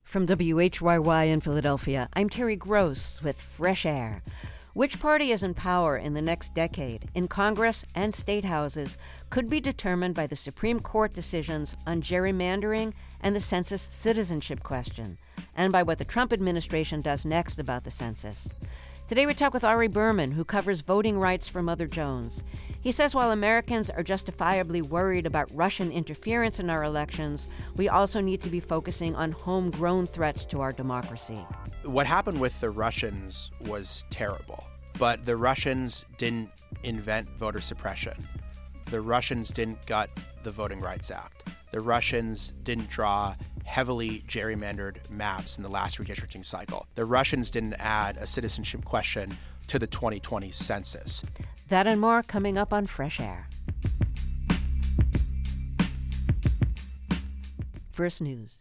From WHYY in Philadelphia, I'm Terry Gross with Fresh Air. Which party is in power in the next decade, in Congress and state houses, could be determined by the Supreme Court decisions on gerrymandering and the census citizenship question, and by what the Trump administration does next about the census. Today we talk with Ari Berman, who covers voting rights for Mother Jones. He says while Americans are justifiably worried about Russian interference in our elections, we also need to be focusing on homegrown threats to our democracy. What happened with the Russians was terrible, but the Russians didn't invent voter suppression. The Russians didn't gut the Voting Rights Act. The Russians didn't draw heavily gerrymandered maps in the last redistricting cycle. The Russians didn't add a citizenship question to the 2020 census. That and more coming up on Fresh Air. First News.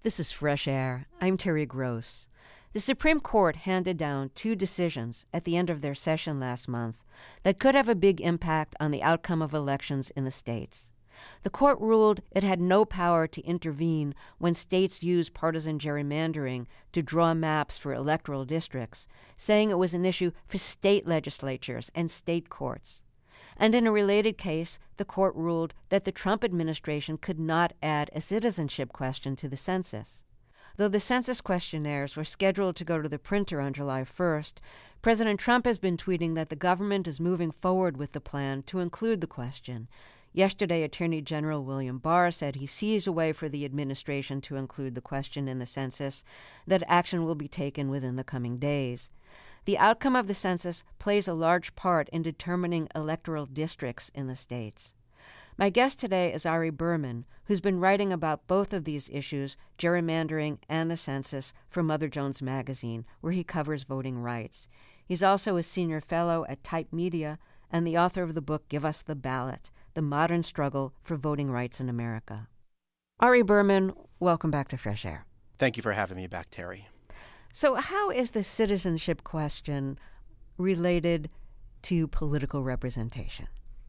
This is Fresh Air. I'm Terry Gross. The Supreme Court handed down 2 decisions at the end of their session last month that could have a big impact on the outcome of elections in the states. The court ruled it had no power to intervene when states use partisan gerrymandering to draw maps for electoral districts, saying it was an issue for state legislatures and state courts. And in a related case, the court ruled that the Trump administration could not add a citizenship question to the census. Though the census questionnaires were scheduled to go to the printer on July 1st, President Trump has been tweeting that the government is moving forward with the plan to include the question. Yesterday, Attorney General William Barr said he sees a way for the administration to include the question in the census, that action will be taken within the coming days. The outcome of the census plays a large part in determining electoral districts in the states. My guest today is Ari Berman, who's been writing about both of these issues, gerrymandering and the census, for Mother Jones Magazine, where he covers voting rights. He's also a senior fellow at Type Media and the author of the book Give Us the Ballot, The Modern Struggle for Voting Rights in America. Ari Berman, welcome back to Fresh Air. Thank you for having me back, Terry. So how is the citizenship question related to political representation?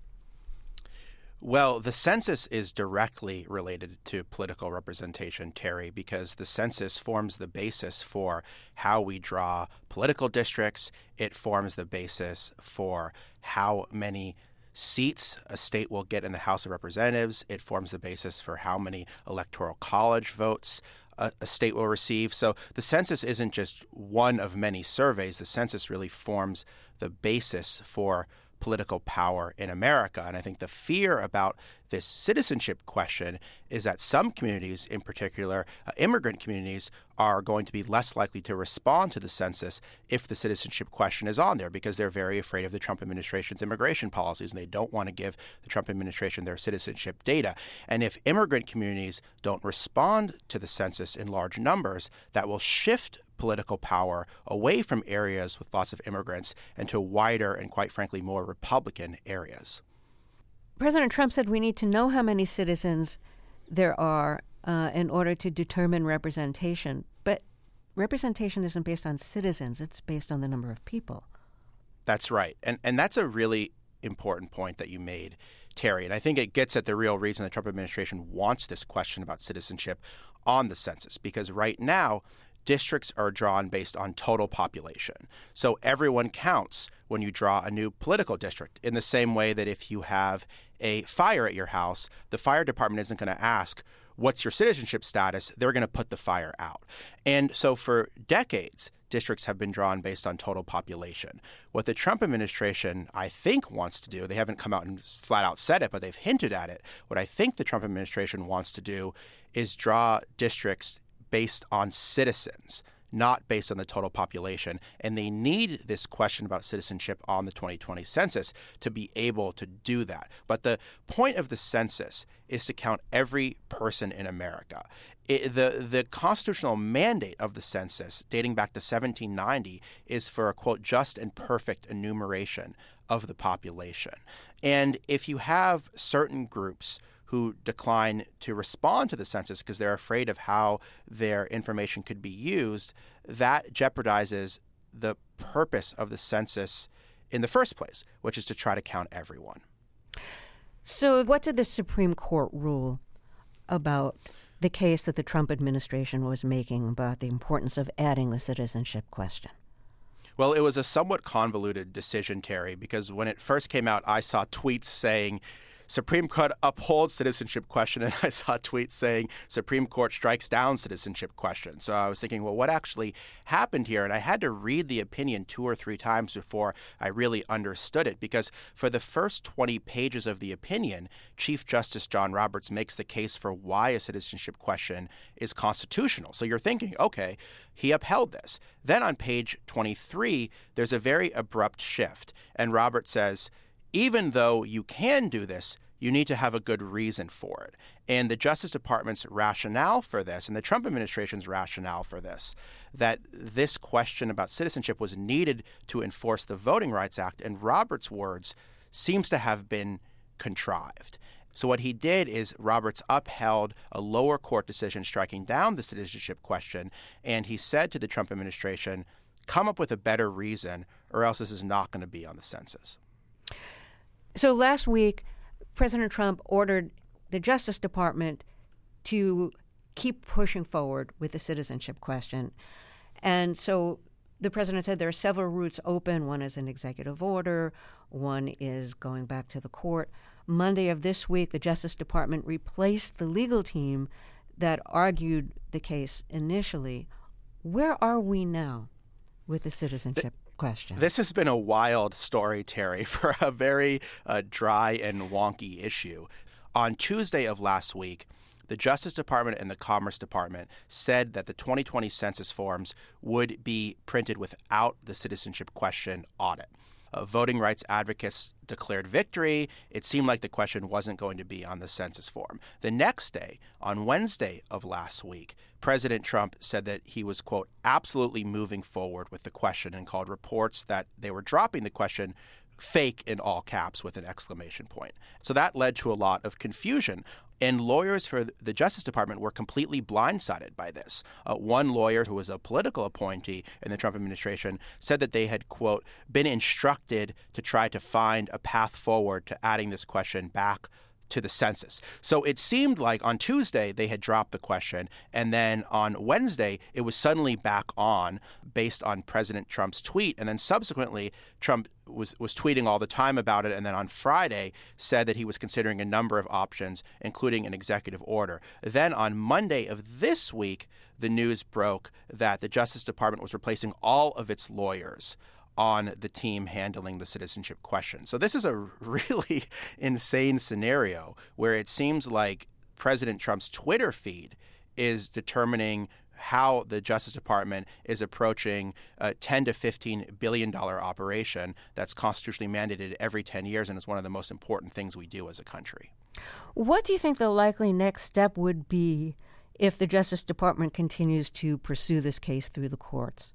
Well, the census is directly related to political representation, Terry, because the census forms the basis for how we draw political districts. It forms the basis for how many seats a state will get in the House of Representatives. It forms the basis for how many electoral college votes a state will receive. So the census isn't just one of many surveys. The census really forms the basis for political power in America. And I think the fear about this citizenship question is that some communities, in particular immigrant communities, are going to be less likely to respond to the census if the citizenship question is on there, because they're very afraid of the Trump administration's immigration policies and they don't want to give the Trump administration their citizenship data. And if immigrant communities don't respond to the census in large numbers, that will shift political power away from areas with lots of immigrants and to wider and, quite frankly, more Republican areas. President Trump said we need to know how many citizens there are in order to determine representation. But representation isn't based on citizens. It's based on the number of people. That's right. And that's a really important point that you made, Terry. And I think it gets at the real reason the Trump administration wants this question about citizenship on the census, because right now, districts are drawn based on total population. So everyone counts when you draw a new political district, in the same way that if you have a fire at your house, the fire department isn't going to ask, what's your citizenship status? They're going to put the fire out. And so for decades, districts have been drawn based on total population. What the Trump administration, I think, wants to do, they haven't come out and flat out said it, but they've hinted at it. What I think the Trump administration wants to do is draw districts based on citizens, not based on the total population. And they need this question about citizenship on the 2020 census to be able to do that. But the point of the census is to count every person in America. The constitutional mandate of the census, dating back to 1790, is for a, quote, just and perfect enumeration of the population. And if you have certain groups who decline to respond to the census because they're afraid of how their information could be used, that jeopardizes the purpose of the census in the first place, which is to try to count everyone. So what did the Supreme Court rule about the case that the Trump administration was making about the importance of adding the citizenship question? Well, it was a somewhat convoluted decision, Terry, because when it first came out, I saw tweets saying Supreme Court upholds citizenship question, and I saw tweets saying Supreme Court strikes down citizenship question. So I was thinking, well, what actually happened here? And I had to read the opinion 2 or 3 times before I really understood it, because for the first 20 pages of the opinion, Chief Justice John Roberts makes the case for why a citizenship question is constitutional. So you're thinking, okay, he upheld this. Then on page 23, there's a very abrupt shift, and Roberts says, even though you can do this, you need to have a good reason for it. And the Justice Department's rationale for this, and the Trump administration's rationale for this, that this question about citizenship was needed to enforce the Voting Rights Act, in Roberts' words, seems to have been contrived. So what he did is Roberts upheld a lower court decision striking down the citizenship question, and he said to the Trump administration, come up with a better reason or else this is not going to be on the census. So last week, President Trump ordered the Justice Department to keep pushing forward with the citizenship question. And so the president said there are several routes open. One is an executive order. One is going back to the court. Monday of this week, the Justice Department replaced the legal team that argued the case initially. Where are we now with the citizenship question? This has been a wild story, Terry, for a very dry and wonky issue. On Tuesday of last week, the Justice Department and the Commerce Department said that the 2020 census forms would be printed without the citizenship question on it. Voting rights advocates declared victory. It seemed like the question wasn't going to be on the census form. The next day, on Wednesday of last week, President Trump said that he was, quote, absolutely moving forward with the question and called reports that they were dropping the question fake in all caps with an exclamation point. So that led to a lot of confusion. And lawyers for the Justice Department were completely blindsided by this. One lawyer who was a political appointee in the Trump administration said that they had, quote, been instructed to try to find a path forward to adding this question back to the census. So it seemed like on Tuesday they had dropped the question, and then on Wednesday it was suddenly back on based on President Trump's tweet. And then subsequently Trump was tweeting all the time about it, and then on Friday said that he was considering a number of options, including an executive order. Then on Monday of this week, the news broke that the Justice Department was replacing all of its lawyers on the team handling the citizenship question. So this is a really insane scenario where it seems like President Trump's Twitter feed is determining how the Justice Department is approaching a $10 to $15 billion operation that's constitutionally mandated every 10 years and is one of the most important things we do as a country. What do you think the likely next step would be if the Justice Department continues to pursue this case through the courts?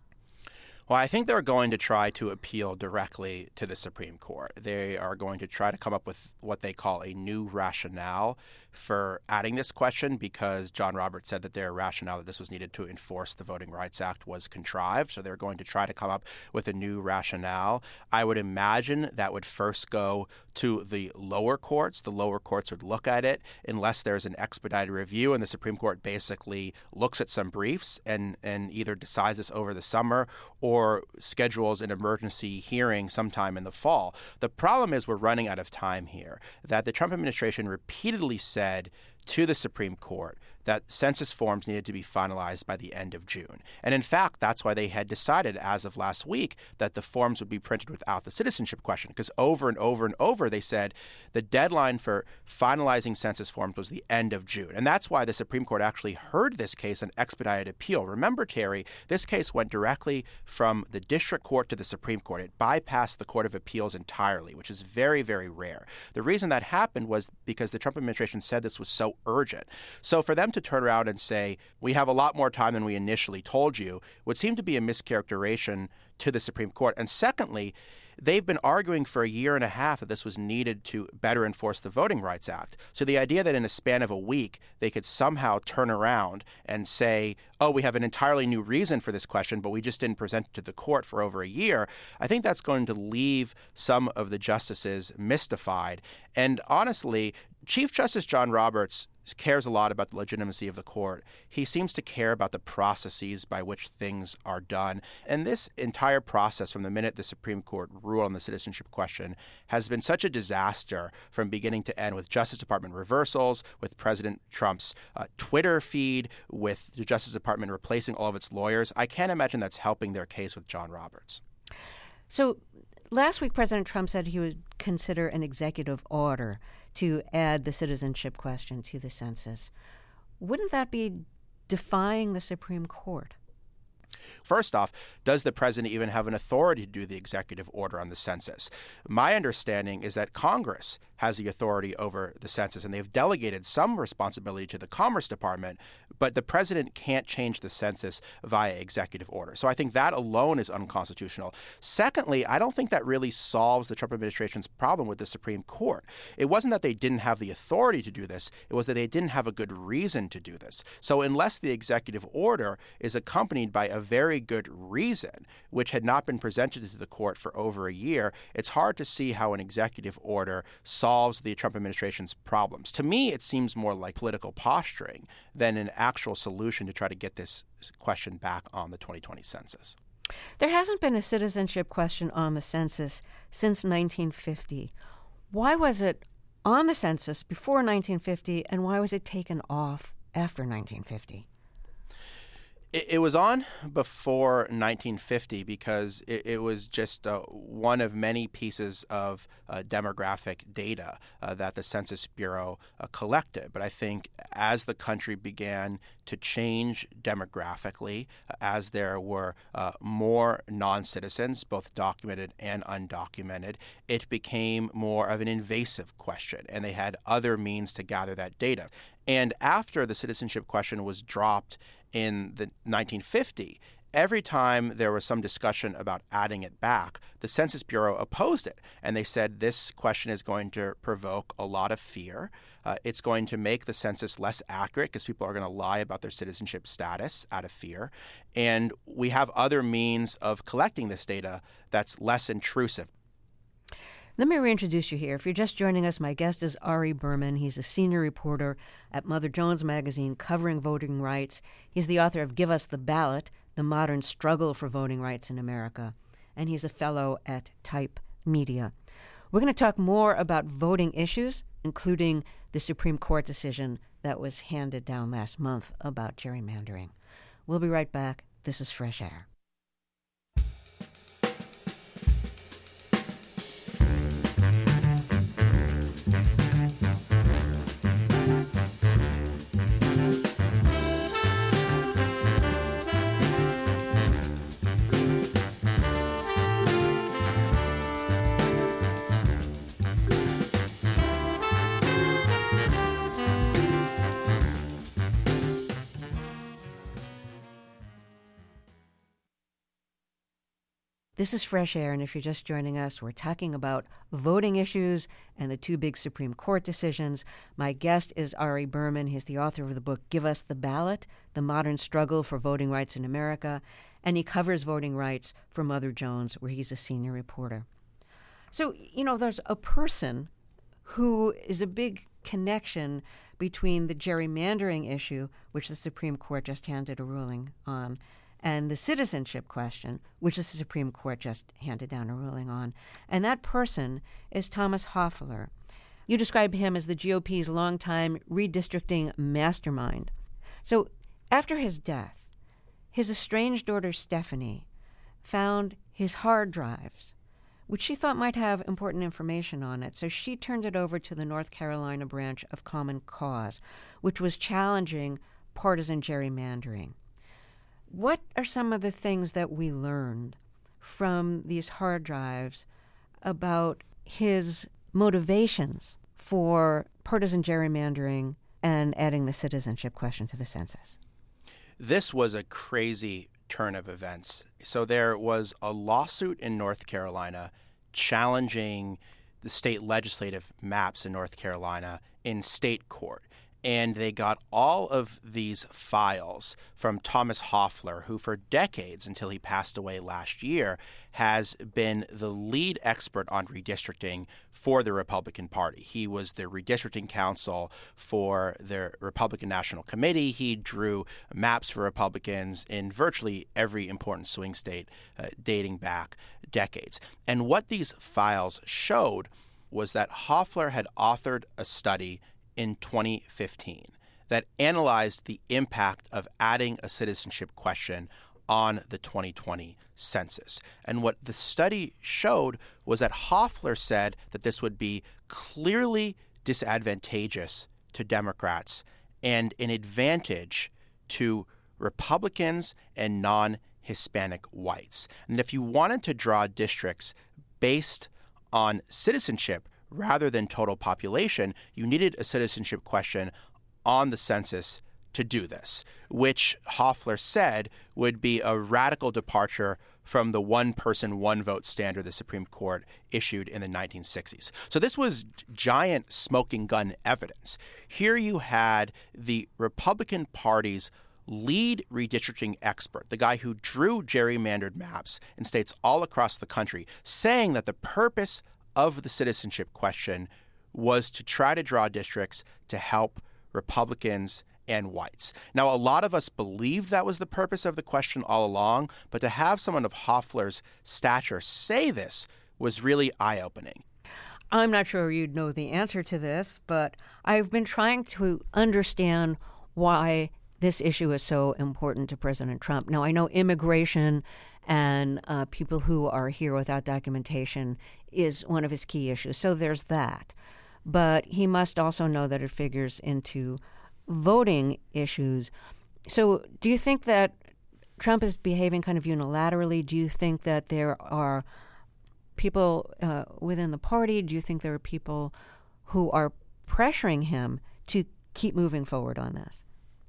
Well, I think they're going to try to appeal directly to the Supreme Court. They are going to try to come up with what they call a new rationale for adding this question, because John Roberts said that their rationale that this was needed to enforce the Voting Rights Act was contrived. So they're going to try to come up with a new rationale. I would imagine that would first go to the lower courts. The lower courts would look at it unless there's an expedited review, and the Supreme Court basically looks at some briefs and either decides this over the summer or schedules an emergency hearing sometime in the fall. The problem is we're running out of time here, that the Trump administration repeatedly said to the Supreme Court that census forms needed to be finalized by the end of June. And in fact, that's why they had decided as of last week that the forms would be printed without the citizenship question, because over and over and over they said the deadline for finalizing census forms was the end of June. And that's why the Supreme Court actually heard this case on expedited appeal. Remember, Terry, this case went directly from the district court to the Supreme Court. It bypassed the Court of Appeals entirely, which is very, very rare. The reason that happened was because the Trump administration said this was so urgent. So for them to turn around and say, we have a lot more time than we initially told you, would seem to be a mischaracterization to the Supreme Court. And secondly, they've been arguing for a year and a half that this was needed to better enforce the Voting Rights Act. So the idea that in a span of a week they could somehow turn around and say, oh, we have an entirely new reason for this question, but we just didn't present it to the court for over a year, I think that's going to leave some of the justices mystified. And honestly, Chief Justice John Roberts cares a lot about the legitimacy of the court. He seems to care about the processes by which things are done. And this entire process, from the minute the Supreme Court ruled on the citizenship question, has been such a disaster from beginning to end, with Justice Department reversals, with President Trump's Twitter feed, with the Justice Department replacing all of its lawyers. I can't imagine that's helping their case with John Roberts. So last week, President Trump said he would consider an executive order to add the citizenship question to the census. Wouldn't that be defying the Supreme Court? First off, does the president even have an authority to do the executive order on the census? My understanding is that Congress has the authority over the census, and they've delegated some responsibility to the Commerce Department, But the president can't change the census via executive order. So I think that alone is unconstitutional. Secondly, I don't think that really solves the Trump administration's problem with the Supreme Court. It wasn't that they didn't have the authority to do this. It was that they didn't have a good reason to do this. So unless the executive order is accompanied by a very good reason, which had not been presented to the court for over a year, it's hard to see how an executive order solves the Trump administration's problems. To me, it seems more like political posturing than an actual solution to try to get this question back on the 2020 census. There hasn't been a citizenship question on the census since 1950. Why was it on the census before 1950, and why was it taken off after 1950? It was on before 1950 because it was just one of many pieces of demographic data that the Census Bureau collected. But I think as the country began to change demographically, as there were more non-citizens, both documented and undocumented, it became more of an invasive question, and they had other means to gather that data. And after the citizenship question was dropped in the 1950, every time there was some discussion about adding it back, the Census Bureau opposed it. And they said this question is going to provoke a lot of fear. It's going to make the census less accurate because people are going to lie about their citizenship status out of fear. And we have other means of collecting this data that's less intrusive. Let me reintroduce you here. If you're just joining us, my guest is Ari Berman. He's a senior reporter at Mother Jones Magazine covering voting rights. He's the author of Give Us the Ballot, The Modern Struggle for Voting Rights in America. And he's a fellow at Type Media. We're going to talk more about voting issues, including the Supreme Court decision that was handed down last month about gerrymandering. We'll be right back. This is Fresh Air. This is Fresh Air, and if you're just joining us, we're talking about voting issues and the two big Supreme Court decisions. My guest is Ari Berman. He's the author of the book Give Us the Ballot, The Modern Struggle for Voting Rights in America, and he covers voting rights for Mother Jones, where he's a senior reporter. So, there's a person who is a big connection between the gerrymandering issue, which the Supreme Court just handed a ruling on, and the citizenship question, which the Supreme Court just handed down a ruling on. And that person is Thomas Hofeller. You describe him as the GOP's longtime redistricting mastermind. So after his death, his estranged daughter Stephanie found his hard drives, which she thought might have important information on it. So she turned it over to the North Carolina branch of Common Cause, which was challenging partisan gerrymandering. What are some of the things that we learned from these hard drives about his motivations for partisan gerrymandering and adding the citizenship question to the census? This was a crazy turn of events. So there was a lawsuit in North Carolina challenging the state legislative maps in North Carolina in state court. And they got all of these files from Thomas Hofeller, who for decades, until he passed away last year, has been the lead expert on redistricting for the Republican Party. He was the redistricting counsel for the Republican National Committee. He drew maps for Republicans in virtually every important swing state dating back decades. And what these files showed was that Hofeller had authored a study in 2015 that analyzed the impact of adding a citizenship question on the 2020 census. And what the study showed was that Hofeller said that this would be clearly disadvantageous to Democrats and an advantage to Republicans and non-Hispanic whites. And if you wanted to draw districts based on citizenship rather than total population, you needed a citizenship question on the census to do this, which Hofeller said would be a radical departure from the one-person, one-vote standard the Supreme Court issued in the 1960s. So this was giant smoking gun evidence. Here you had the Republican Party's lead redistricting expert, the guy who drew gerrymandered maps in states all across the country, saying that the purpose of the citizenship question was to try to draw districts to help Republicans and whites. Now, a lot of us believed that was the purpose of the question all along, but to have someone of Hofeller's stature say this was really eye-opening. I'm not sure you'd know the answer to this, but I've been trying to understand why this issue is so important to President Trump. Now, I know immigration and people who are here without documentation is one of his key issues, so there's that. But he must also know that it figures into voting issues. So do you think that Trump is behaving kind of unilaterally? Do you think that there are people within the party? Do you think there are people who are pressuring him to keep moving forward on this?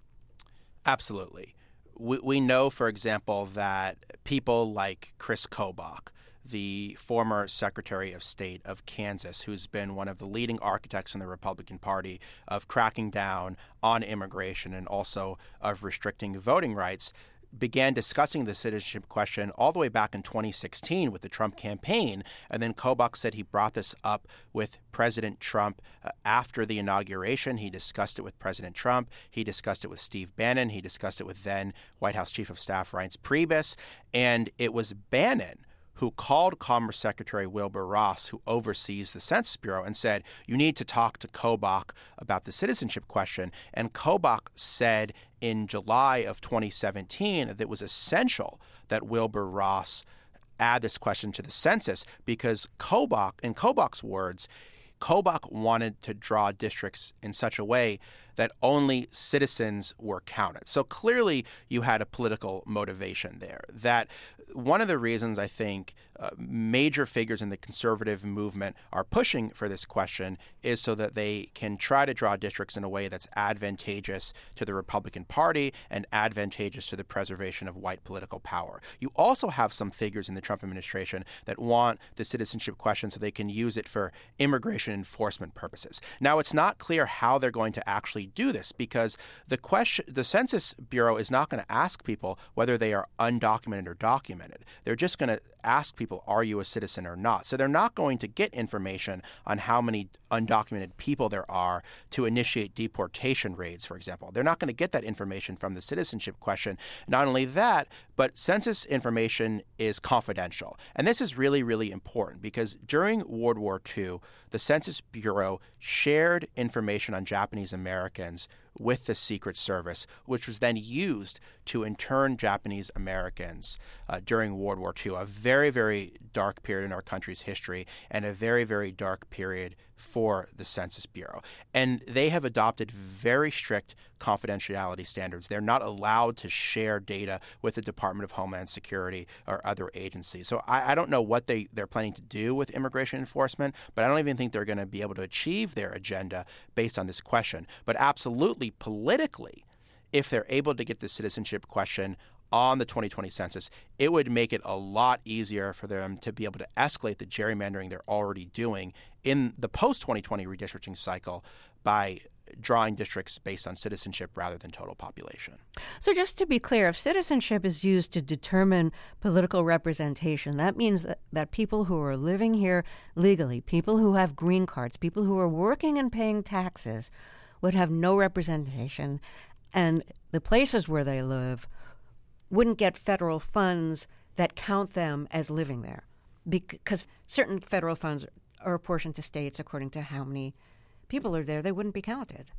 Absolutely. We know, for example, that people like Chris Kobach, the former Secretary of State of Kansas, who's been one of the leading architects in the Republican Party of cracking down on immigration and also of restricting voting rights, began discussing the citizenship question all the way back in 2016 with the Trump campaign. And then Kobach said he brought this up with President Trump after the inauguration. He discussed it with President Trump. He discussed it with Steve Bannon. He discussed it with then White House Chief of Staff Reince Priebus. And it was Bannon who called Commerce Secretary Wilbur Ross, who oversees the Census Bureau, and said, you need to talk to Kobach about the citizenship question. And Kobach said in July of 2017 that it was essential that Wilbur Ross add this question to the census because Kobach, in Kobach's words, Kobach wanted to draw districts in such a way that only citizens were counted. So clearly you had a political motivation there. That one of the reasons I think major figures in the conservative movement are pushing for this question is so that they can try to draw districts in a way that's advantageous to the Republican Party and advantageous to the preservation of white political power. You also have some figures in the Trump administration that want the citizenship question so they can use it for immigration enforcement purposes. Now, it's not clear how they're going to actually do this because the Census Bureau is not going to ask people whether they are undocumented or documented. They're just going to ask people, are you a citizen or not? So they're not going to get information on how many undocumented people there are to initiate deportation raids, for example. They're not going to get that information from the citizenship question. Not only that, but census information is confidential. And this is really, really important because during World War II, the Census Bureau shared information on Japanese Americans with the Secret Service, which was then used to intern Japanese Americans during World War II, a very, very dark period in our country's history and a very, very dark period for the Census Bureau. And they have adopted very strict confidentiality standards. They're not allowed to share data with the Department of Homeland Security or other agencies. So I don't know what they're planning to do with immigration enforcement, but I don't even think they're going to be able to achieve their agenda based on this question. But absolutely, politically, if they're able to get the citizenship question on the 2020 census, it would make it a lot easier for them to be able to escalate the gerrymandering they're already doing in the post-2020 redistricting cycle by drawing districts based on citizenship rather than total population. So just to be clear, if citizenship is used to determine political representation, that means that people who are living here legally, people who have green cards, people who are working and paying taxes would have no representation, and the places where they live wouldn't get federal funds that count them as living there because certain federal funds are apportioned to states according to how many people are there. They wouldn't be counted.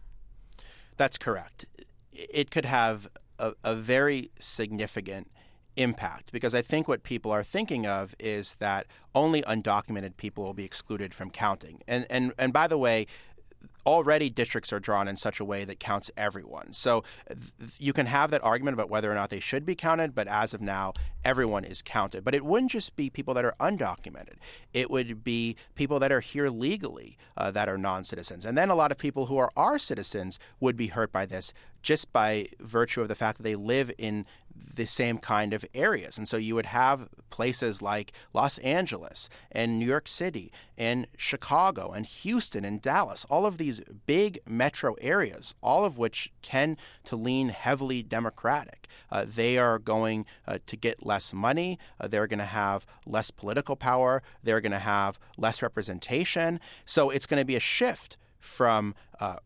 That's correct. It could have a very significant impact because I think what people are thinking of is that only undocumented people will be excluded from counting. And by the way, already districts are drawn in such a way that counts everyone. So you can have that argument about whether or not they should be counted, but as of now, everyone is counted. But it wouldn't just be people that are undocumented. It would be people that are here legally that are non-citizens. And then a lot of people who are citizens would be hurt by this just by virtue of the fact that they live in the same kind of areas. And so you would have places like Los Angeles and New York City and Chicago and Houston and Dallas, all of these big metro areas, all of which tend to lean heavily Democratic. They are going to get less money. They're going to have less political power. They're going to have less representation. So it's going to be a shift from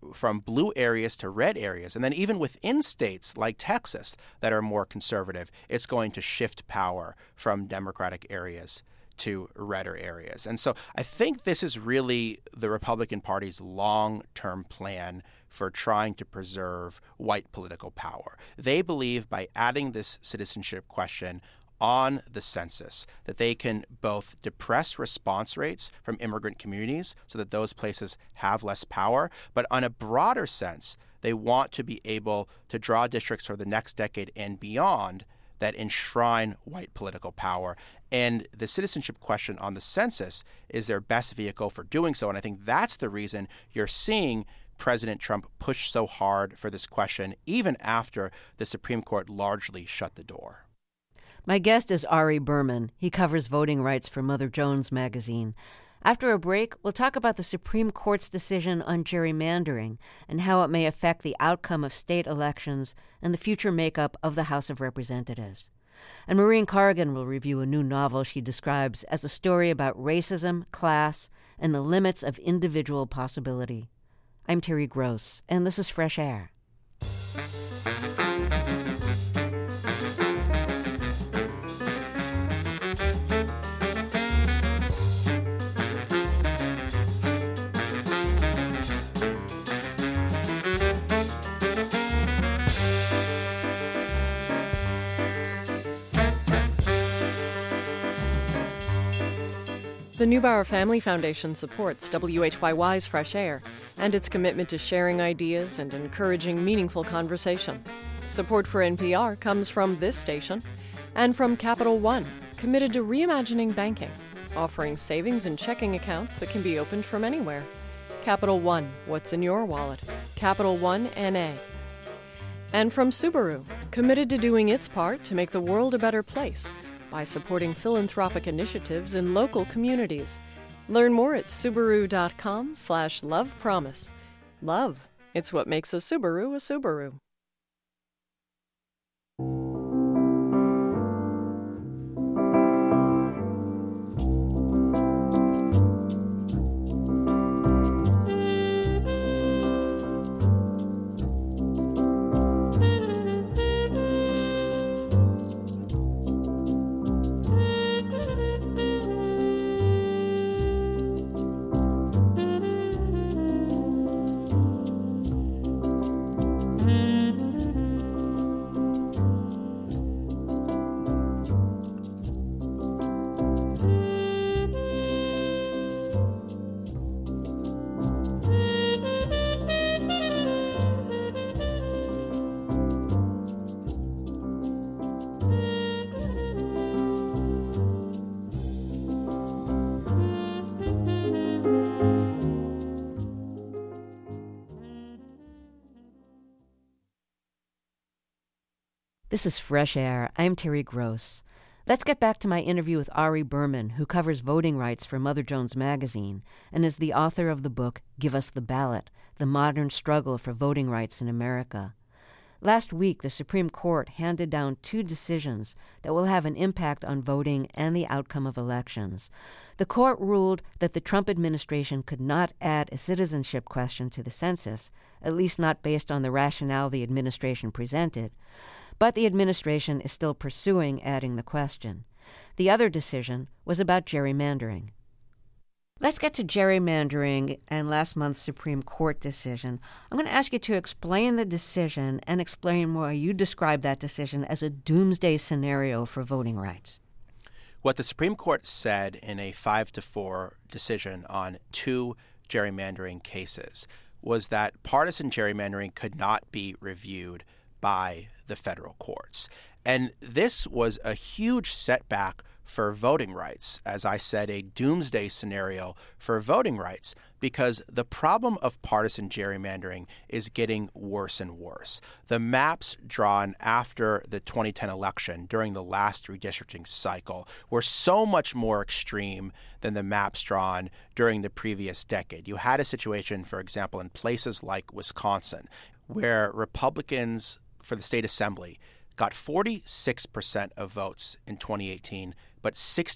blue areas to red areas. And then even within states like Texas that are more conservative, it's going to shift power from Democratic areas to redder areas. And so I think this is really the Republican Party's long-term plan for trying to preserve white political power. They believe by adding this citizenship question on the census that they can both depress response rates from immigrant communities so that those places have less power, but on a broader sense, they want to be able to draw districts for the next decade and beyond that enshrine white political power. And the citizenship question on the census is their best vehicle for doing so. And I think that's the reason you're seeing President Trump push so hard for this question, even after the Supreme Court largely shut the door. My guest is Ari Berman. He covers voting rights for Mother Jones magazine. After a break, we'll talk about the Supreme Court's decision on gerrymandering and how it may affect the outcome of state elections and the future makeup of the House of Representatives. And Maureen Corrigan will review a new novel she describes as a story about racism, class, and the limits of individual possibility. I'm Terry Gross, and this is Fresh Air. The Neubauer Family Foundation supports WHYY's Fresh Air and its commitment to sharing ideas and encouraging meaningful conversation. Support for NPR comes from this station and from Capital One, committed to reimagining banking, offering savings and checking accounts that can be opened from anywhere. Capital One, what's in your wallet? Capital One NA. And from Subaru, committed to doing its part to make the world a better place by supporting philanthropic initiatives in local communities. Learn more at Subaru.com/lovepromise. Love, it's what makes a Subaru a Subaru. This is Fresh Air. I'm Terry Gross. Let's get back to my interview with Ari Berman, who covers voting rights for Mother Jones magazine and is the author of the book Give Us the Ballot, The Modern Struggle for Voting Rights in America. Last week, the Supreme Court handed down 2 decisions that will have an impact on voting and the outcome of elections. The court ruled that the Trump administration could not add a citizenship question to the census, at least not based on the rationale the administration presented. But the administration is still pursuing adding the question. The other decision was about gerrymandering. Let's get to gerrymandering and last month's Supreme Court decision. I'm going to ask you to explain the decision and explain why you describe that decision as a doomsday scenario for voting rights. What the Supreme Court said in a 5-4 decision on 2 gerrymandering cases was that partisan gerrymandering could not be reviewed by the federal courts. And this was a huge setback for voting rights, as I said, a doomsday scenario for voting rights, because the problem of partisan gerrymandering is getting worse and worse. The maps drawn after the 2010 election during the last redistricting cycle were so much more extreme than the maps drawn during the previous decade. You had a situation, for example, in places like Wisconsin, where Republicans for the state assembly got 46% of votes in 2018, but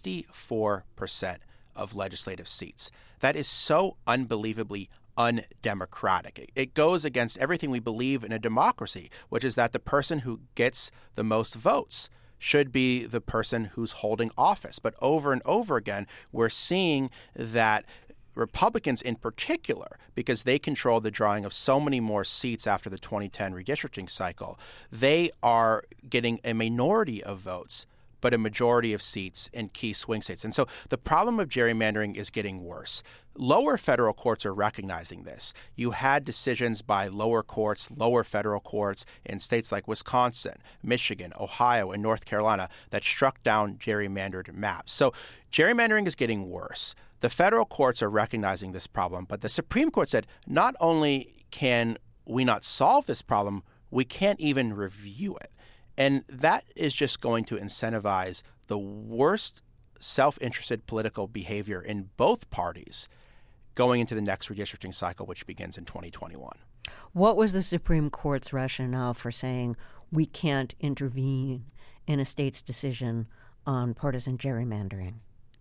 64% of legislative seats. That is so unbelievably undemocratic. It goes against everything we believe in a democracy, which is that the person who gets the most votes should be the person who's holding office. But over and over again, we're seeing that Republicans in particular, because they control the drawing of so many more seats after the 2010 redistricting cycle, they are getting a minority of votes, but a majority of seats in key swing states. And so the problem of gerrymandering is getting worse. Lower federal courts are recognizing this. You had decisions by lower courts, lower federal courts in states like Wisconsin, Michigan, Ohio, and North Carolina that struck down gerrymandered maps. So gerrymandering is getting worse. The federal courts are recognizing this problem, but the Supreme Court said not only can we not solve this problem, we can't even review it. And that is just going to incentivize the worst self-interested political behavior in both parties going into the next redistricting cycle, which begins in 2021. What was the Supreme Court's rationale for saying we can't intervene in a state's decision on partisan gerrymandering?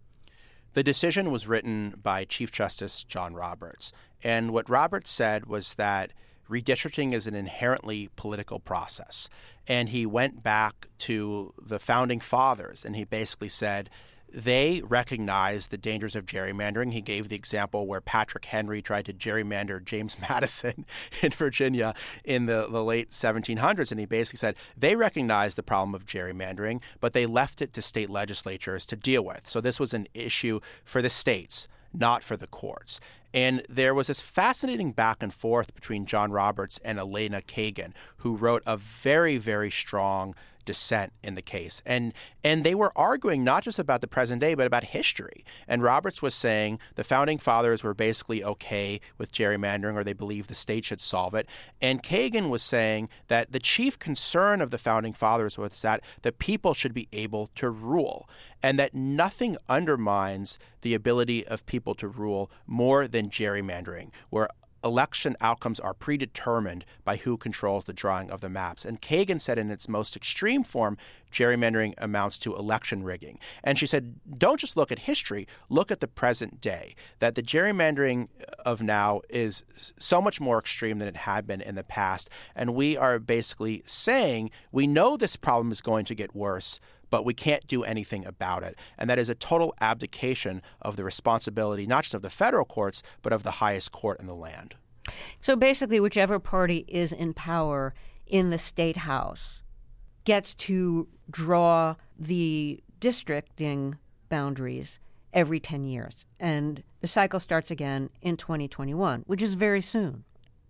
The decision was written by Chief Justice John Roberts. And what Roberts said was that redistricting is an inherently political process. And he went back to the founding fathers and he basically said they recognized the dangers of gerrymandering. He gave the example where Patrick Henry tried to gerrymander James Madison in Virginia in the late 1700s. And he basically said they recognized the problem of gerrymandering, but they left it to state legislatures to deal with. So this was an issue for the states, not for the courts. And there was this fascinating back and forth between John Roberts and Elena Kagan, who wrote a very, very strong dissent in the case. And they were arguing not just about the present day, but about history. And Roberts was saying the founding fathers were basically okay with gerrymandering, or they believed the state should solve it. And Kagan was saying that the chief concern of the founding fathers was that the people should be able to rule, and that nothing undermines the ability of people to rule more than gerrymandering, where election outcomes are predetermined by who controls the drawing of the maps. And Kagan said in its most extreme form, gerrymandering amounts to election rigging. And she said, don't just look at history, look at the present day, that the gerrymandering of now is so much more extreme than it had been in the past. And we are basically saying we know this problem is going to get worse, but we can't do anything about it. And that is a total abdication of the responsibility, not just of the federal courts, but of the highest court in the land. So basically, whichever party is in power in the state house gets to draw the districting boundaries every 10 years. And the cycle starts again in 2021, which is very soon.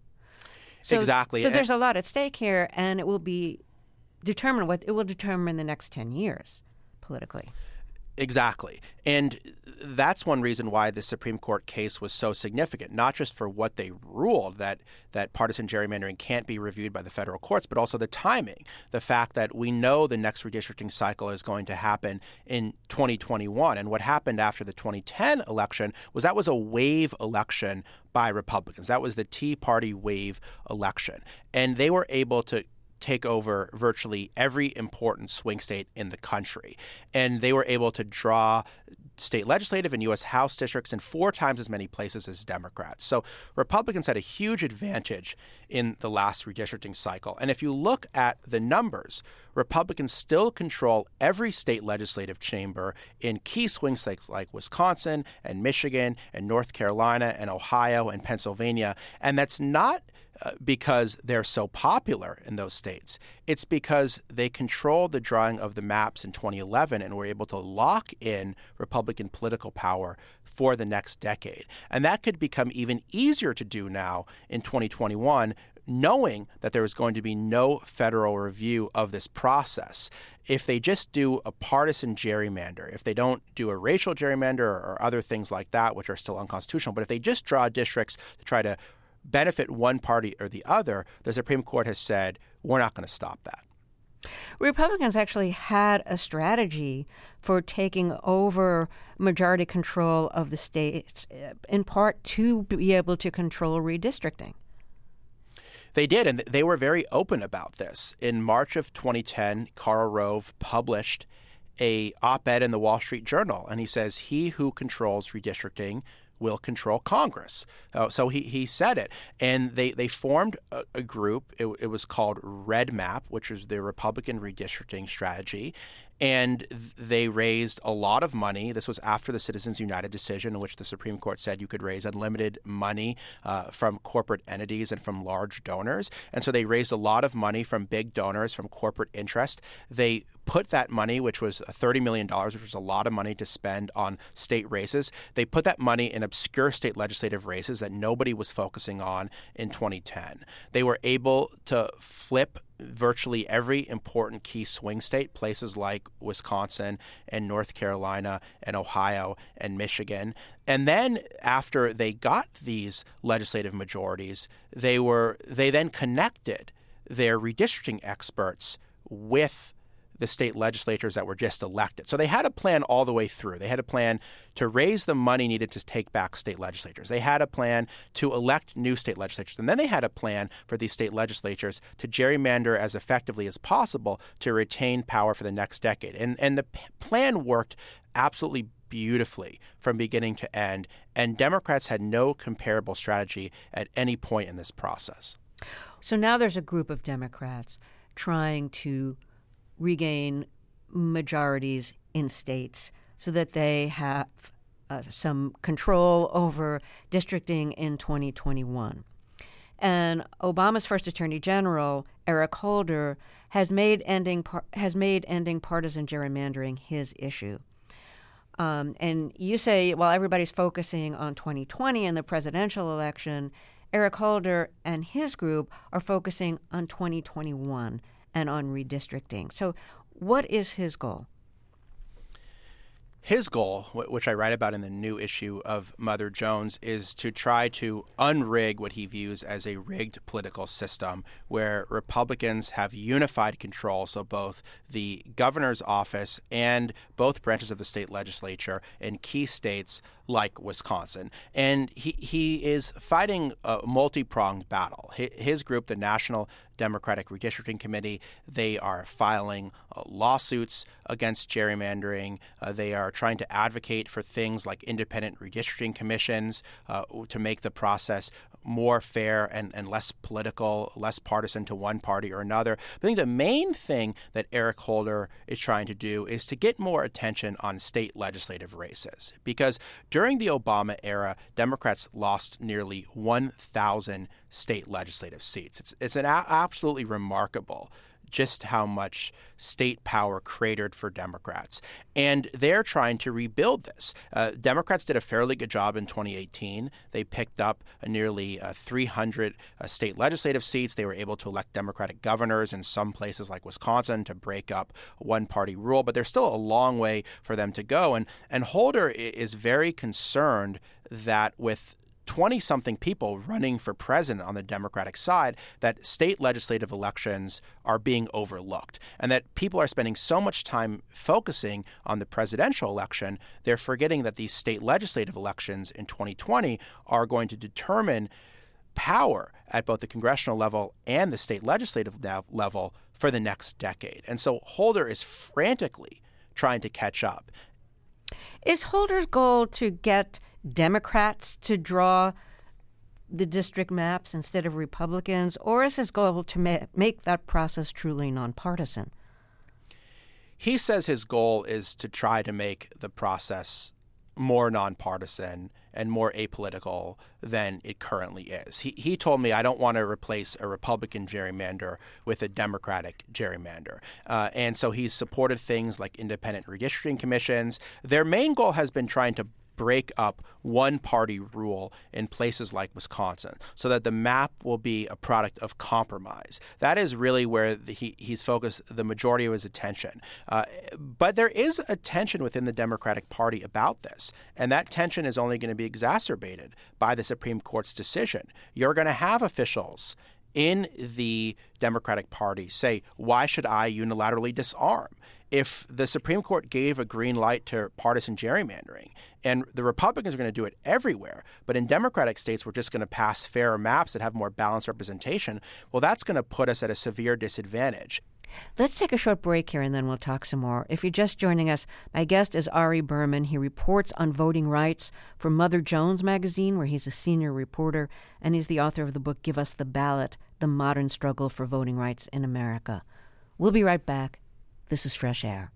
Exactly. So there's a lot at stake here, and it will determine the next 10 years politically. Exactly. And that's one reason why the Supreme Court case was so significant, not just for what they ruled, that partisan gerrymandering can't be reviewed by the federal courts, but also the timing, the fact that we know the next redistricting cycle is going to happen in 2021. And what happened after the 2010 election was that was a wave election by Republicans. That was the Tea Party wave election. And they were able to take over virtually every important swing state in the country. And they were able to draw state legislative and U.S. House districts in 4 times as many places as Democrats. So Republicans had a huge advantage in the last redistricting cycle. And if you look at the numbers, Republicans still control every state legislative chamber in key swing states like Wisconsin and Michigan and North Carolina and Ohio and Pennsylvania. And that's not because they're so popular in those states. It's because they controlled the drawing of the maps in 2011 and were able to lock in Republican political power for the next decade. And that could become even easier to do now in 2021, knowing that there is going to be no federal review of this process. If they just do a partisan gerrymander, if they don't do a racial gerrymander or other things like that, which are still unconstitutional, but if they just draw districts to try to benefit one party or the other, the Supreme Court has said, we're not going to stop that. Republicans actually had a strategy for taking over majority control of the states, in part to be able to control redistricting. They did, and they were very open about this. In March of 2010, Karl Rove published an op-ed in the Wall Street Journal, and he says, he who controls redistricting will control Congress. So he said it. And they formed a group. It was called Red Map, which was the Republican redistricting strategy. And they raised a lot of money. This was after the Citizens United decision, in which the Supreme Court said you could raise unlimited money from corporate entities and from large donors. And so they raised a lot of money from big donors, from corporate interest. They put that money, which was $30 million, which was a lot of money to spend on state races. They put that money in obscure state legislative races that nobody was focusing on in 2010. They were able to flip virtually every important key swing state, places like Wisconsin and North Carolina and Ohio and Michigan. And then after they got these legislative majorities, they then connected their redistricting experts with the state legislatures that were just elected. So they had a plan all the way through. They had a plan to raise the money needed to take back state legislatures. They had a plan to elect new state legislatures. And then they had a plan for these state legislatures to gerrymander as effectively as possible to retain power for the next decade. And the plan worked absolutely beautifully from beginning to end. And Democrats had no comparable strategy at any point in this process. So now there's a group of Democrats trying to regain majorities in states so that they have some control over districting in 2021. And Obama's first Attorney General, Eric Holder, has made ending partisan gerrymandering his issue. And you say, well, everybody's focusing on 2020 and the presidential election. Eric Holder and his group are focusing on 2021 and on redistricting. So what is his goal? His goal, which I write about in the new issue of Mother Jones, is to try to unrig what he views as a rigged political system where Republicans have unified control, so both the governor's office and both branches of the state legislature in key states like Wisconsin. And he is fighting a multi-pronged battle. His group, the National Democratic Redistricting Committee, they are filing lawsuits against gerrymandering. They are trying to advocate for things like independent redistricting commissions to make the process more fair and less political, less partisan to one party or another. But I think the main thing that Eric Holder is trying to do is to get more attention on state legislative races. Because during the Obama era, Democrats lost nearly 1,000 state legislative seats. It's an absolutely remarkable just how much state power cratered for Democrats. And they're trying to rebuild this. Democrats did a fairly good job in 2018. They picked up nearly 300 state legislative seats. They were able to elect Democratic governors in some places like Wisconsin to break up one-party rule. But there's still a long way for them to go. And Holder is very concerned that with 20-something people running for president on the Democratic side, that state legislative elections are being overlooked and that people are spending so much time focusing on the presidential election, they're forgetting that these state legislative elections in 2020 are going to determine power at both the congressional level and the state legislative level for the next decade. And so Holder is frantically trying to catch up. Is Holder's goal to get Democrats to draw the district maps instead of Republicans, or is his goal to make that process truly nonpartisan? He says his goal is to try to make the process more nonpartisan and more apolitical than it currently is. He told me, I don't want to replace a Republican gerrymander with a Democratic gerrymander. And so he's supported things like independent redistricting commissions. Their main goal has been trying to break up one-party rule in places like Wisconsin so that the map will be a product of compromise. That is really where he's focused the majority of his attention. But there is a tension within the Democratic Party about this, and that tension is only going to be exacerbated by the Supreme Court's decision. You're going to have officials in the Democratic Party say, why should I unilaterally disarm? If the Supreme Court gave a green light to partisan gerrymandering, and the Republicans are going to do it everywhere, but in Democratic states we're just going to pass fairer maps that have more balanced representation, well, that's going to put us at a severe disadvantage. Let's take a short break here and then we'll talk some more. If you're just joining us, my guest is Ari Berman. He reports on voting rights for Mother Jones magazine, where he's a senior reporter, and he's the author of the book Give Us the Ballot, The Modern Struggle for Voting Rights in America. We'll be right back. This is Fresh Air.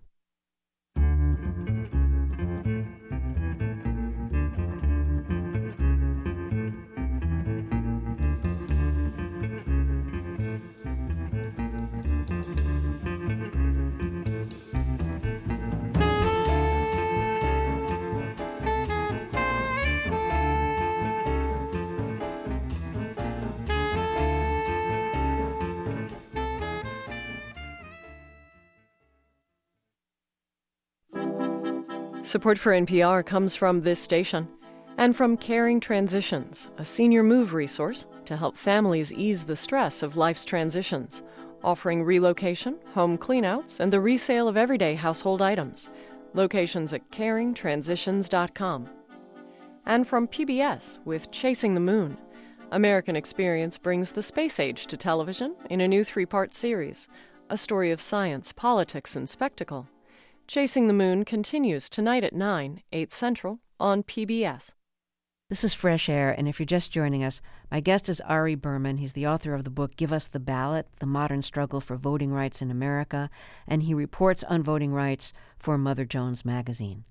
Support for NPR comes from this station and from Caring Transitions, a senior move resource to help families ease the stress of life's transitions, offering relocation, home cleanouts, and the resale of everyday household items. Locations at caringtransitions.com. And from PBS with Chasing the Moon. American Experience brings the space age to television in a new 3-part series, a story of science, politics, and spectacle. Chasing the Moon continues tonight at 9, 8 Central on PBS. This is Fresh Air, and if you're just joining us, my guest is Ari Berman. He's the author of the book Give Us the Ballot, The Modern Struggle for Voting Rights in America, and he reports on voting rights for Mother Jones magazine.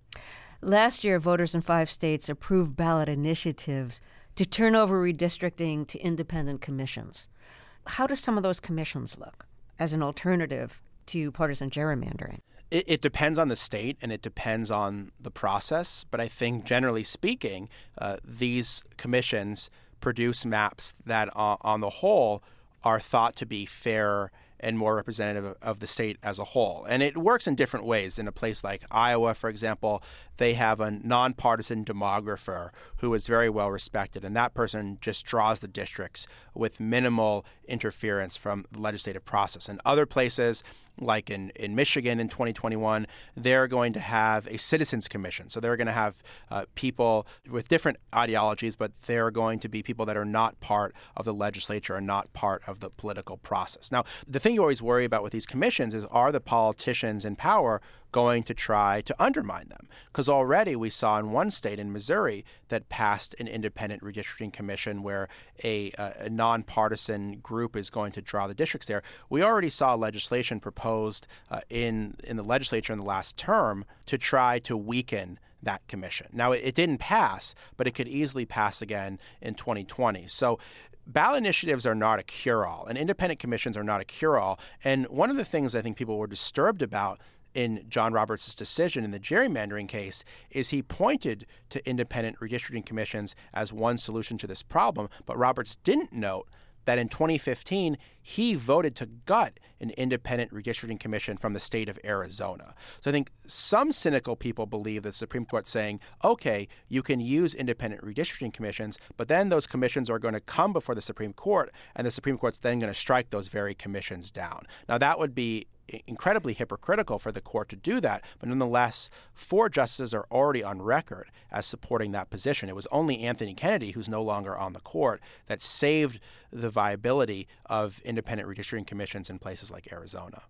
Last year, voters in 5 states approved ballot initiatives to turn over redistricting to independent commissions. How do some of those commissions look as an alternative to partisan gerrymandering? It depends on the state and it depends on the process. But I think generally speaking, these commissions produce maps that on the whole are thought to be fairer and more representative of the state as a whole. And it works in different ways. In a place like Iowa, for example, they have a nonpartisan demographer who is very well respected, and that person just draws the districts with minimal interference from the legislative process. In other places, like in Michigan in 2021, they're going to have a citizens commission. So they're going to have people with different ideologies, but they're going to be people that are not part of the legislature and not part of the political process. Now, the thing you always worry about with these commissions is, are the politicians in power going to try to undermine them? Because already we saw in one state, in Missouri, that passed an independent redistricting commission where a nonpartisan group is going to draw the districts there. We already saw legislation proposed in the legislature in the last term to try to weaken that commission. Now, it didn't pass, but it could easily pass again in 2020. So ballot initiatives are not a cure-all, and independent commissions are not a cure-all. And one of the things I think people were disturbed about in John Roberts' decision in the gerrymandering case is he pointed to independent redistricting commissions as one solution to this problem, but Roberts didn't note that in 2015, he voted to gut an independent redistricting commission from the state of Arizona. So I think some cynical people believe that the Supreme Court's saying, okay, you can use independent redistricting commissions, but then those commissions are going to come before the Supreme Court, and the Supreme Court's then going to strike those very commissions down. Now, that would be incredibly hypocritical for the court to do that, but nonetheless, 4 justices are already on record as supporting that position. It was only Anthony Kennedy, who's no longer on the court, that saved the viability of independent redistricting commissions in places like Arizona.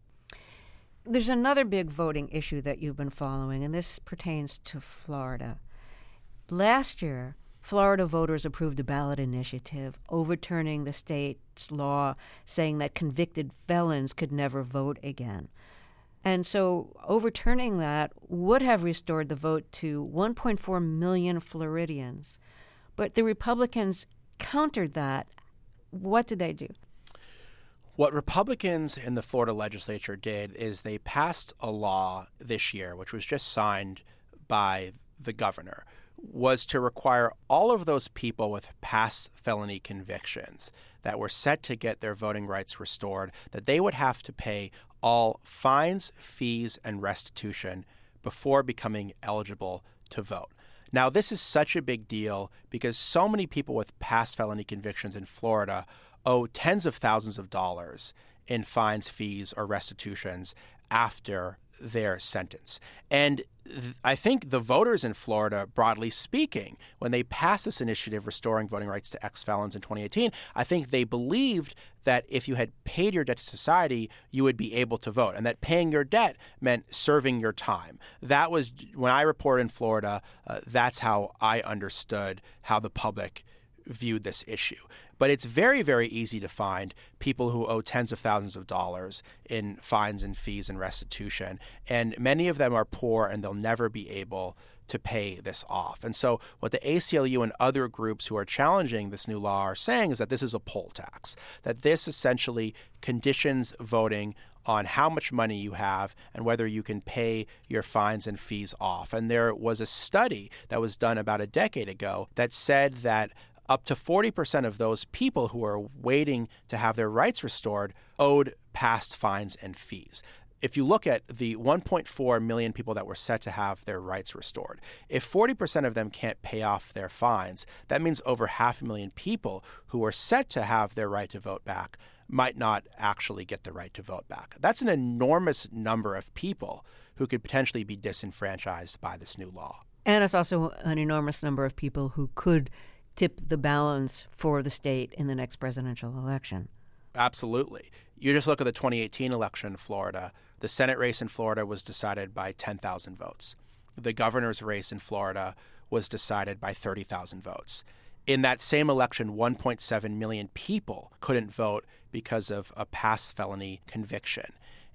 There's another big voting issue that you've been following, and this pertains to Florida. Last year, Florida voters approved a ballot initiative overturning the state's law saying that convicted felons could never vote again. And so overturning that would have restored the vote to 1.4 million Floridians. But the Republicans countered that. What did they do? What Republicans in the Florida legislature did is they passed a law this year, which was just signed by the governor, was to require all of those people with past felony convictions that were set to get their voting rights restored, that they would have to pay all fines, fees, and restitution before becoming eligible to vote. Now, this is such a big deal because so many people with past felony convictions in Florida owe tens of thousands of dollars in fines, fees, or restitutions after their sentence. And I think the voters in Florida, broadly speaking, when they passed this initiative restoring voting rights to ex-felons in 2018, I think they believed that if you had paid your debt to society, you would be able to vote, and that paying your debt meant serving your time. That was, when I reported in Florida, that's how I understood how the public viewed this issue. But it's very, very easy to find people who owe tens of thousands of dollars in fines and fees and restitution. And many of them are poor and they'll never be able to pay this off. And so what the ACLU and other groups who are challenging this new law are saying is that this is a poll tax, that this essentially conditions voting on how much money you have and whether you can pay your fines and fees off. And there was a study that was done about a decade ago that said that up to 40% of those people who are waiting to have their rights restored owed past fines and fees. If you look at the 1.4 million people that were set to have their rights restored, if 40% of them can't pay off their fines, that means over 500,000 people who are set to have their right to vote back might not actually get the right to vote back. That's an enormous number of people who could potentially be disenfranchised by this new law. And it's also an enormous number of people who could tip the balance for the state in the next presidential election. Absolutely. You just look at the 2018 election in Florida. The Senate race in Florida was decided by 10,000 votes. The governor's race in Florida was decided by 30,000 votes. In that same election, 1.7 million people couldn't vote because of a past felony conviction.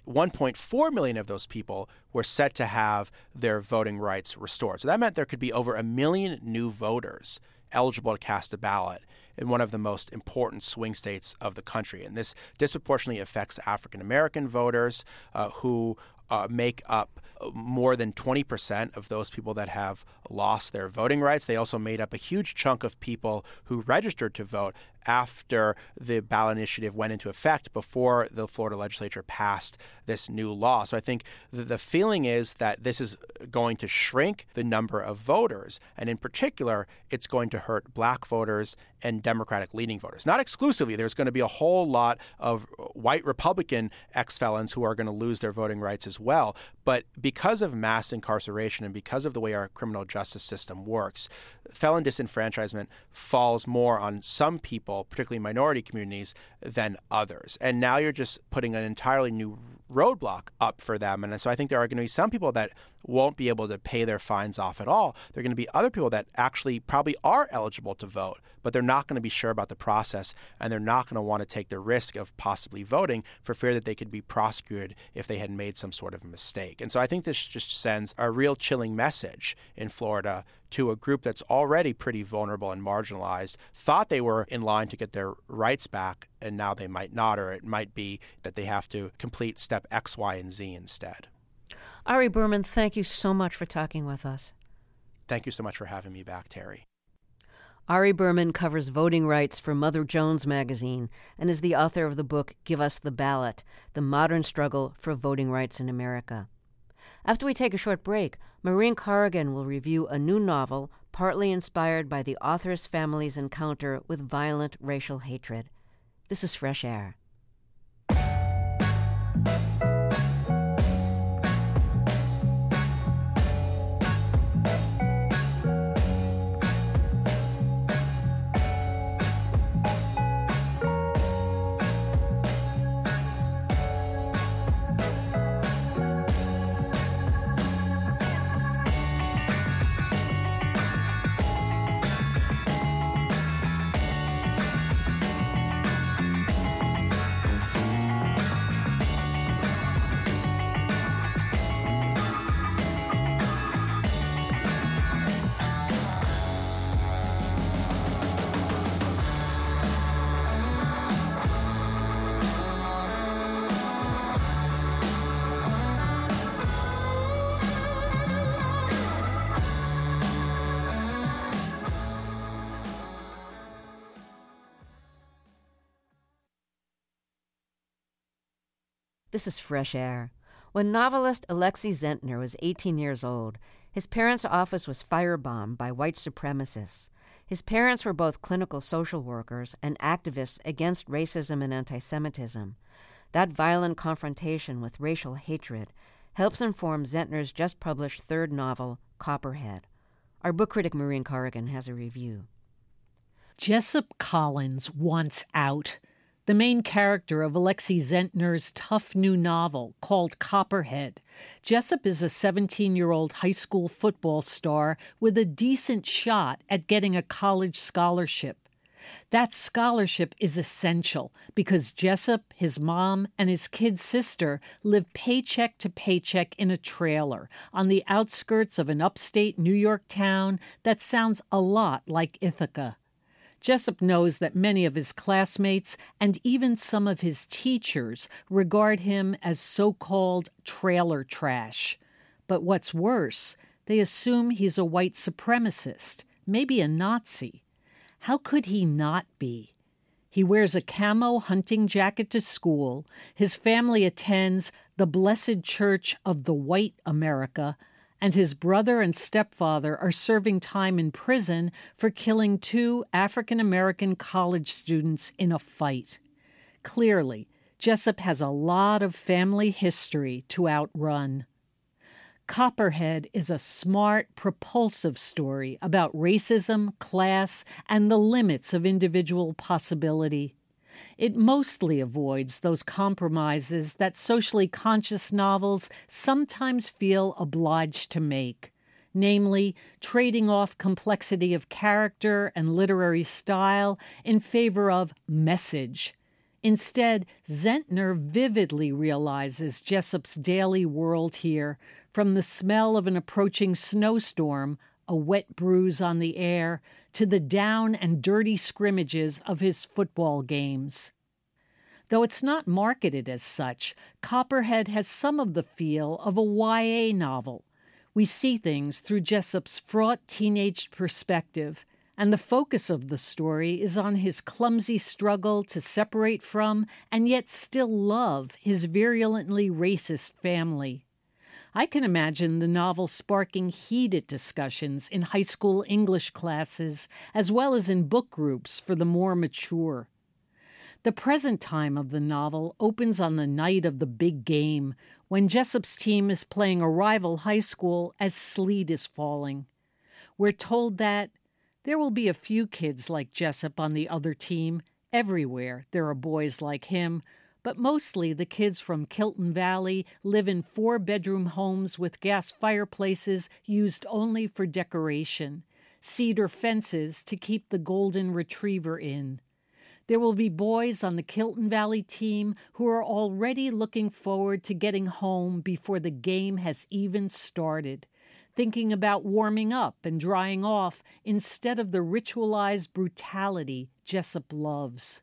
1.4 million of those people were set to have their voting rights restored. So that meant there could be over 1 million new voters eligible to cast a ballot in one of the most important swing states of the country. And this disproportionately affects African-American voters who make up more than 20% of those people that have lost their voting rights. They also made up a huge chunk of people who registered to vote after the ballot initiative went into effect, before the Florida legislature passed this new law. So I think the feeling is that this is going to shrink the number of voters, and in particular, it's going to hurt black voters and Democratic-leaning voters. Not exclusively. There's going to be a whole lot of white Republican ex-felons who are going to lose their voting rights as well. But because of mass incarceration and because of the way our criminal justice system works, felon disenfranchisement falls more on some people, particularly minority communities, than others. And now you're just putting an entirely new roadblock up for them. And so I think there are going to be some people that won't be able to pay their fines off at all. There are going to be other people that actually probably are eligible to vote, but they're not going to be sure about the process, and they're not going to want to take the risk of possibly voting for fear that they could be prosecuted if they had made some sort of mistake. And so I think this just sends a real chilling message in Florida to a group that's already pretty vulnerable and marginalized, thought they were in line to get their rights back, and now they might not, or it might be that they have to complete step X, Y, and Z instead. Ari Berman, thank you so much for talking with us. Thank you so much for having me back, Terry. Ari Berman covers voting rights for Mother Jones magazine and is the author of the book Give Us the Ballot, The Modern Struggle for Voting Rights in America. After we take a short break, Maureen Corrigan will review a new novel partly inspired by the author's family's encounter with violent racial hatred. This is Fresh Air. This is Fresh Air. When novelist Alexei Zentner was 18 years old, his parents' office was firebombed by white supremacists. His parents were both clinical social workers and activists against racism and anti-Semitism. That violent confrontation with racial hatred helps inform Zentner's just-published third novel, Copperhead. Our book critic Maureen Corrigan has a review. Jessup Collins wants out. The main character of Alexei Zentner's tough new novel called Copperhead. Jessup is a 17-year-old high school football star with a decent shot at getting a college scholarship. That scholarship is essential because Jessup, his mom, and his kid sister live paycheck to paycheck in a trailer on the outskirts of an upstate New York town that sounds a lot like Ithaca. Jessup knows that many of his classmates and even some of his teachers regard him as so-called trailer trash. But what's worse, they assume he's a white supremacist, maybe a Nazi. How could he not be? He wears a camo hunting jacket to school. His family attends the Blessed Church of the White America, and his brother and stepfather are serving time in prison for killing 2 African-American college students in a fight. Clearly, Jessup has a lot of family history to outrun. Copperhead is a smart, propulsive story about racism, class, and the limits of individual possibility. It mostly avoids those compromises that socially conscious novels sometimes feel obliged to make, namely trading off complexity of character and literary style in favor of message. Instead, Zentner vividly realizes Jessup's daily world here, from the smell of an approaching snowstorm, a wet bruise on the air, to the down and dirty scrimmages of his football games. Though it's not marketed as such, Copperhead has some of the feel of a YA novel. We see things through Jessup's fraught teenage perspective, and the focus of the story is on his clumsy struggle to separate from and yet still love his virulently racist family. I can imagine the novel sparking heated discussions in high school English classes as well as in book groups for the more mature. The present time of the novel opens on the night of the big game, when Jessup's team is playing a rival high school as sleet is falling. We're told that there will be a few kids like Jessup on the other team. Everywhere there are boys like him, but mostly the kids from Kilton Valley live in 4-bedroom homes with gas fireplaces used only for decoration, cedar fences to keep the golden retriever in. There will be boys on the Kilton Valley team who are already looking forward to getting home before the game has even started, thinking about warming up and drying off instead of the ritualized brutality Jessup loves.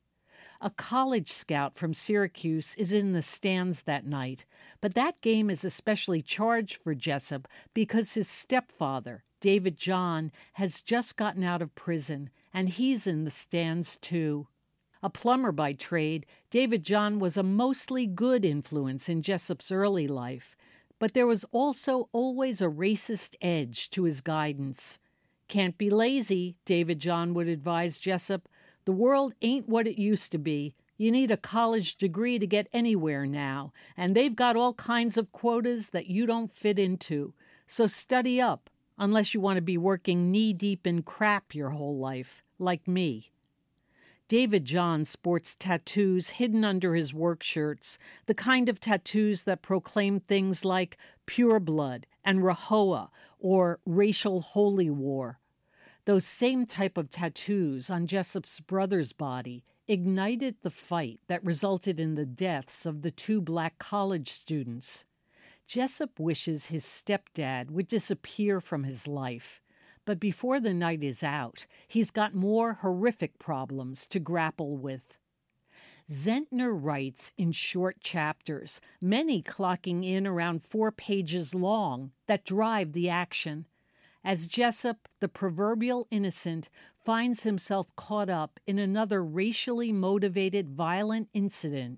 A college scout from Syracuse is in the stands that night, but that game is especially charged for Jessup because his stepfather, David John, has just gotten out of prison, and he's in the stands too. A plumber by trade, David John was a mostly good influence in Jessup's early life, but there was also always a racist edge to his guidance. Can't be lazy, David John would advise Jessup. The world ain't what it used to be. You need a college degree to get anywhere now, and they've got all kinds of quotas that you don't fit into. So study up, unless you want to be working knee-deep in crap your whole life, like me. David John sports tattoos hidden under his work shirts, the kind of tattoos that proclaim things like pure blood and Rahowa or racial holy war. Those same type of tattoos on Jessup's brother's body ignited the fight that resulted in the deaths of the 2 black college students. Jessup wishes his stepdad would disappear from his life, but before the night is out, he's got more horrific problems to grapple with. Zentner writes in short chapters, many clocking in around 4 pages long, that drive the action. As Jessup, the proverbial innocent, finds himself caught up in another racially motivated violent incident,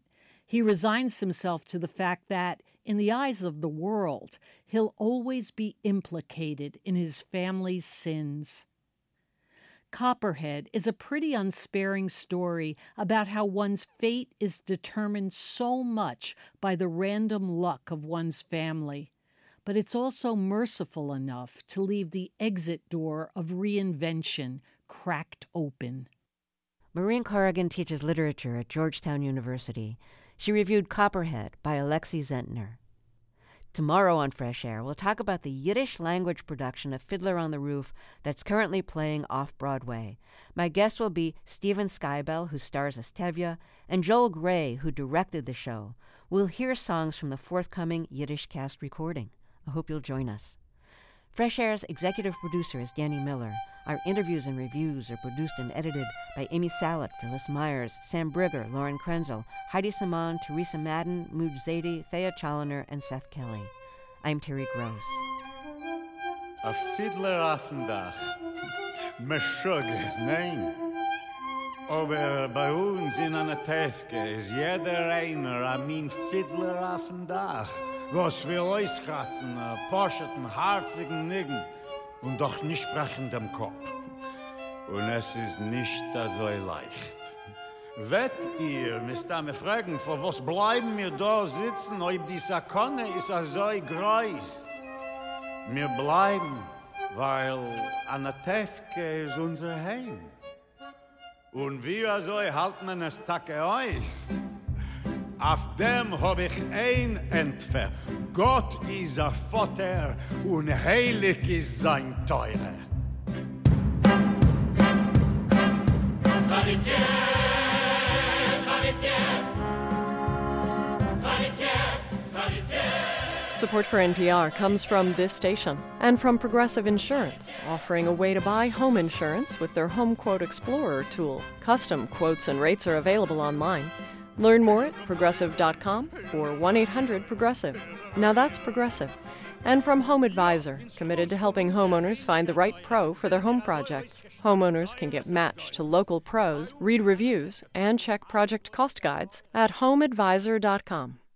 He resigns himself to the fact that, in the eyes of the world, he'll always be implicated in his family's sins. Copperhead is a pretty unsparing story about how one's fate is determined so much by the random luck of one's family. But it's also merciful enough to leave the exit door of reinvention cracked open. Maureen Corrigan teaches literature at Georgetown University. She reviewed Copperhead by Alexei Zentner. Tomorrow on Fresh Air, we'll talk about the Yiddish language production of Fiddler on the Roof that's currently playing off-Broadway. My guest will be Steven Skybell, who stars as Tevye, and Joel Grey, who directed the show. We'll hear songs from the forthcoming Yiddish cast recording. I hope you'll join us. Fresh Air's executive producer is Danny Miller. Our interviews and reviews are produced and edited by Amy Salet, Phyllis Myers, Sam Brigger, Lauren Krenzel, Heidi Saman, Teresa Madden, Mooj Zadie, Thea Challoner, and Seth Kelly. I'm Terry Gross. A fiddler auf dem Dach. Meshuggah, nein. Aber bei uns in einer Tefke ist jeder einer ein Fiddler auf dem Dach. Was will auskratzen, a poscheten, harzigen Niggen und doch nicht sprechendem Kopf. Und es ist nicht so leicht. Wett ihr, müsst ihr mich fragen, vor was bleiben wir da sitzen, ob die Sakone ist so groß? Wir bleiben, weil an der Tefke ist unser Heim. Und wir so halten es Tage aus. Auf dem hab ich ein Entfer. Gott ist ein Vater und heilig ist sein Teure. Tradition, Tradition, Tradition, Tradition. Support for NPR comes from this station and from Progressive Insurance, offering a way to buy home insurance with their Home Quote Explorer tool. Custom quotes and rates are available online. Learn more at Progressive.com or 1-800-PROGRESSIVE. Now that's Progressive. And from Home Advisor, committed to helping homeowners find the right pro for their home projects. Homeowners can get matched to local pros, read reviews, and check project cost guides at HomeAdvisor.com.